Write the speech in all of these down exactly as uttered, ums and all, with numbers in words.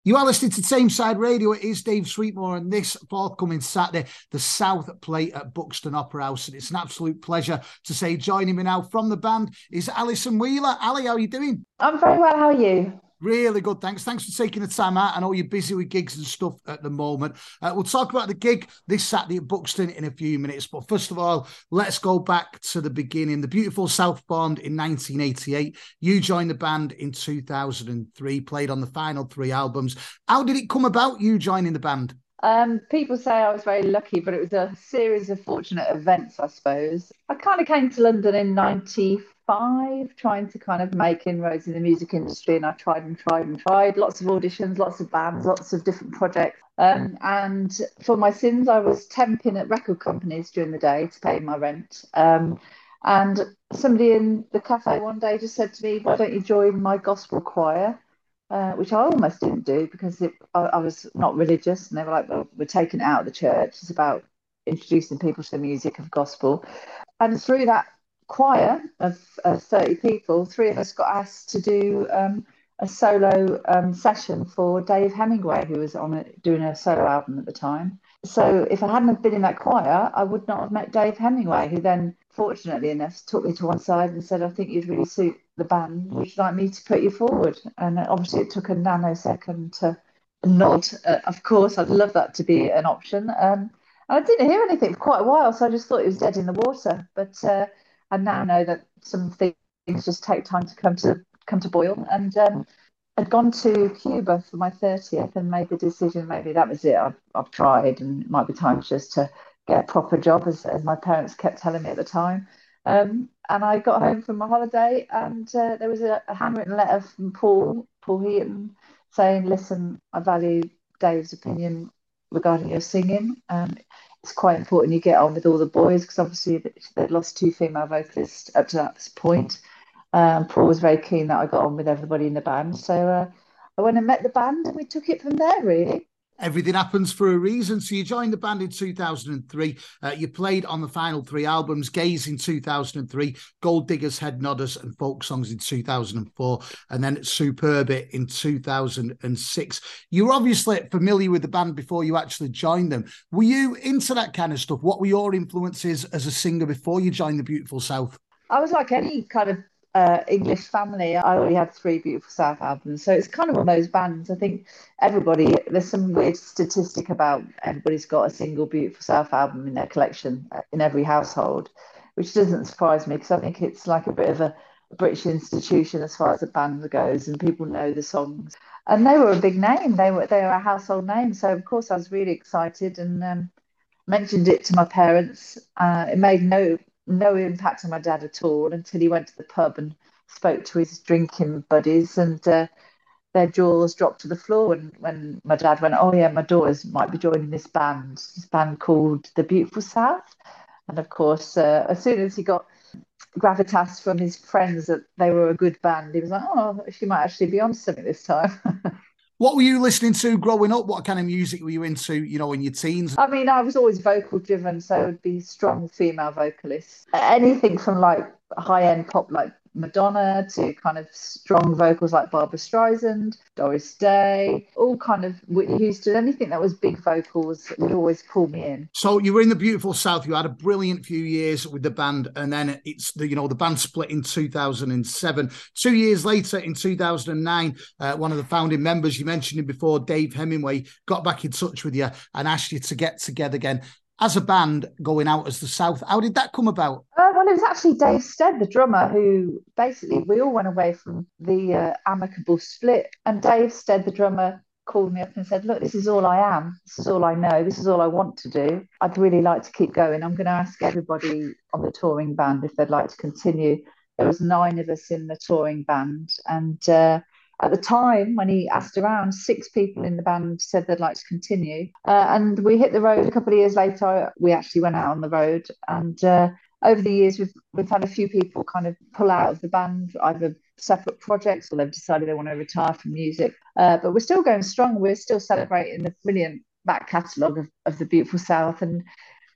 You are listening to Tameside Radio. It is Dave Sweetmore, and this forthcoming Saturday, the South play at Buxton Opera House. And it's an absolute pleasure to say joining me now from the band is Alison Wheeler. Ali, how are you doing? I'm very well. How are you? Really good, thanks. Thanks for taking the time out. I know you're busy with gigs and stuff at the moment. Uh, we'll talk about the gig this Saturday at Buxton in a few minutes. But first of all, let's go back to the beginning. The Beautiful South formed in nineteen eighty-eight. You joined the band in two thousand three, played on the final three albums. How did it come about, you joining the band? Um, people say I was very lucky, but it was a series of fortunate events, I suppose. I kind of came to London in ninety-five, trying to kind of make inroads in the music industry, and I tried and tried and tried. Lots of auditions, lots of bands, lots of different projects. Um, and for my sins, I was temping at record companies during the day to pay my rent. Um, and somebody in the cafe one day just said to me, "Why don't you join my gospel choir?" Uh, which I almost didn't do because it, I, I was not religious, and they were like, "Well, we're taking it out of the church. It's about introducing people to the music of gospel." And through that choir of, of thirty people, three of us got asked to do um, a solo um, session for Dave Hemingway, who was on a, doing a solo album at the time. So if I hadn't have been in that choir, I would not have met Dave Hemingway, who then, fortunately enough, took me to one side and said, "I think you'd really suit the band. Would you like me to put you forward?" And obviously it took a nanosecond to nod. Uh, of course, I'd love that to be an option. Um, and I didn't hear anything for quite a while, so I just thought it was dead in the water. But uh, I now know that some things just take time to come to come to boil. And um, I'd gone to Cuba for my thirtieth and made the decision maybe that was it. I've, I've tried, and it might be time just to get a proper job, as, as my parents kept telling me at the time. Um, and I got home from my holiday, and uh, there was a, a handwritten letter from Paul, Paul Heaton, saying, "Listen, I value Dave's opinion regarding your singing. Um, it's quite important you get on with all the boys, because obviously they'd lost two female vocalists up to that point. Um, Paul was very keen that I got on with everybody in the band. So uh, I went and met the band, and we took it from there, really." Everything happens for a reason. So you joined the band in two thousand three. Uh, you played on the final three albums: Gaze in two thousand three, Gold Diggers, Head Nodders, and Folk Songs in two thousand four, and then Superb It in two thousand six. You were obviously familiar with the band before you actually joined them. Were you into that kind of stuff? What were your influences as a singer before you joined the Beautiful South? I was like any kind of uh, English family. I already had three Beautiful South albums, so it's kind of one of those bands. I think everybody, there's some weird statistic about everybody's got a single Beautiful South album in their collection uh, in every household, which doesn't surprise me, because I think it's like a bit of a British institution as far as the band goes, and people know the songs. And they were a big name. They were they were a household name. So of course I was really excited, and um, mentioned it to my parents. Uh, it made no no impact on my dad at all until he went to the pub and spoke to his drinking buddies, and uh, their jaws dropped to the floor when, when my dad went, "Oh yeah, my daughters might be joining this band, this band called the Beautiful South." And of course, uh, as soon as he got gravitas from his friends that they were a good band, he was like, "Oh, she might actually be on something this time." What were you listening to growing up? What kind of music were you into, you know, in your teens? I mean, I was always vocal driven, so it would be strong female vocalists. Anything from like high end pop like Madonna to kind of strong vocals like Barbara Streisand, Doris Day, all kind of Whitney Houston. Anything that was big vocals would always pull me in. So you were in the Beautiful South. You had a brilliant few years with the band, and then it's the you know the band split in two thousand seven. Two years later, in two thousand nine, uh, one of the founding members, you mentioned him before, Dave Hemingway, got back in touch with you and asked you to get together again as a band, going out as the South. How did that come about? Uh, well, it was actually Dave Stead, the drummer, who basically we all went away from the uh, amicable split, and Dave Stead, the drummer, called me up and said, "Look, this is all I am. This is all I know. This is all I want to do. I'd really like to keep going. I'm going to ask everybody on the touring band if they'd like to continue." There was nine of us in the touring band, and uh, at the time when he asked around, six people in the band said they'd like to continue. Uh, and we hit the road a couple of years later. We actually went out on the road, and uh, over the years, we've we've had a few people kind of pull out of the band, either separate projects, or they've decided they want to retire from music. Uh, but we're still going strong. We're still celebrating the brilliant back catalogue of, of the Beautiful South, and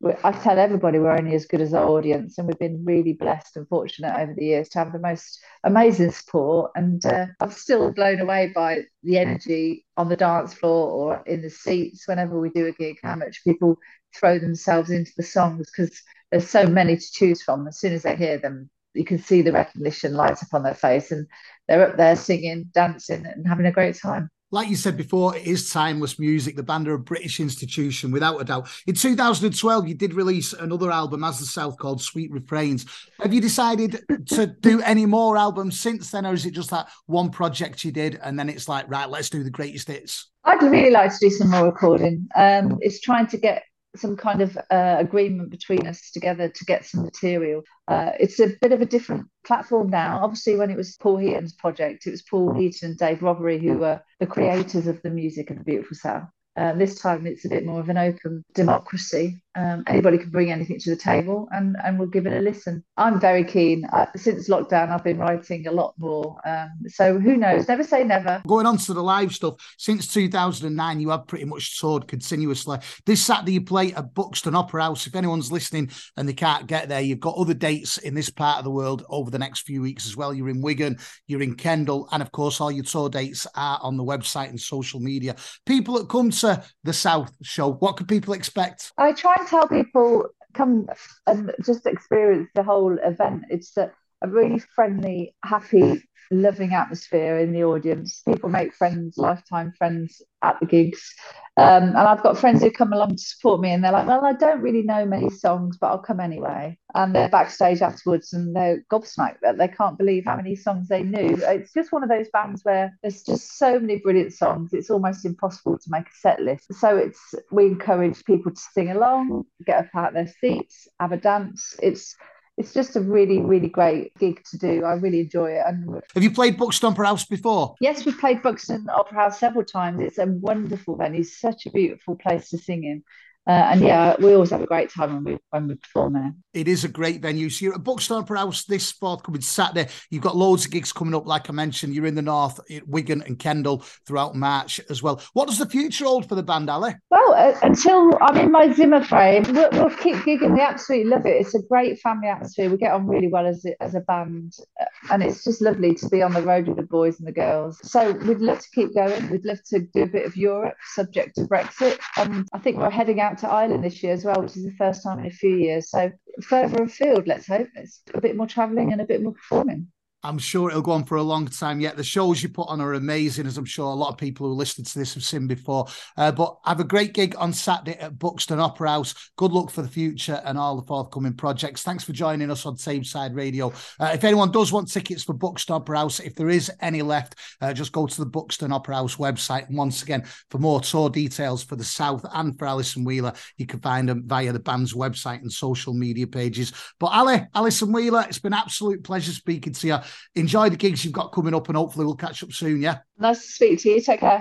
I tell everybody we're only as good as our audience, and we've been really blessed and fortunate over the years to have the most amazing support. And uh, I'm still blown away by the energy on the dance floor or in the seats whenever we do a gig, how much people throw themselves into the songs, because there's so many to choose from. As soon as they hear them, you can see the recognition lights up on their face, and they're up there singing, dancing, and having a great time. Like you said before, it is timeless music. The band are a British institution, without a doubt. In two thousand twelve, you did release another album as the South called Sweet Refrains. Have you decided to do any more albums since then, or is it just that one project you did and then it's like, right, let's do the greatest hits? I'd really like to do some more recording. Um, it's trying to get some kind of uh, agreement between us together to get some material. Uh, it's a bit of a different platform now. Obviously, when it was Paul Heaton's project, it was Paul Heaton and Dave Rothery who were the creators of the music of the Beautiful South. Uh, this time it's a bit more of an open democracy. Um, anybody can bring anything to the table, and, and we'll give it a listen. I'm very keen. Uh, since lockdown, I've been writing a lot more. Um, so who knows? Never say never. Going on to the live stuff, since two thousand nine, you have pretty much toured continuously. This Saturday, you play at Buxton Opera House. If anyone's listening and they can't get there, you've got other dates in this part of the world over the next few weeks as well. You're in Wigan, you're in Kendal, and of course, all your tour dates are on the website and social media. People that come to the South show, what can people expect? I try and tell people come and just experience the whole event. It's a, a really friendly, happy, loving atmosphere in the audience. People make friends, lifetime friends at the gigs. Um, and I've got friends who come along to support me, and they're like, well, I don't really know many songs, but I'll come anyway. And they're backstage afterwards and they're gobsmacked that they can't believe how many songs they knew. It's just one of those bands where there's just so many brilliant songs. It's almost impossible to make a set list. So it's we encourage people to sing along, get up out of their seats, have a dance. It's It's just a really, really great gig to do. I really enjoy it. And have you played Buxton Opera House before? Yes, we've played Buxton Opera House several times. It's a wonderful venue, such a beautiful place to sing in. Uh, and yeah, we always have a great time when we when we perform there. It is a great venue. So you're at Buxton Opera House this forthcoming Saturday. You've got loads of gigs coming up. Like I mentioned, you're in the north, Wigan and Kendal throughout March as well. What does the future hold for the band, Ali? Well, uh, until I'm in my Zimmer frame, we'll, we'll keep gigging. We absolutely love it. It's a great family atmosphere. We get on really well as a, as a band. Uh, and it's just lovely to be on the road with the boys and the girls. So we'd love to keep going. We'd love to do a bit of Europe, subject to Brexit. And I think we're heading out to Ireland this year as well, which is the first time in a few years. So further afield, let's hope. It's a bit more travelling and a bit more performing. I'm sure it'll go on for a long time yet. The shows you put on are amazing, as I'm sure a lot of people who listened to this have seen before. Uh, but have a great gig on Saturday at Buxton Opera House. Good luck for the future and all the forthcoming projects. Thanks for joining us on Tameside Radio. Uh, if anyone does want tickets for Buxton Opera House, if there is any left, uh, just go to the Buxton Opera House website. And once again, for more tour details for the South and for Alison Wheeler, you can find them via the band's website and social media pages. But Ali, Alison Wheeler, it's been an absolute pleasure speaking to you. Enjoy the gigs you've got coming up, and hopefully we'll catch up soon, yeah? Nice to speak to you. Take care.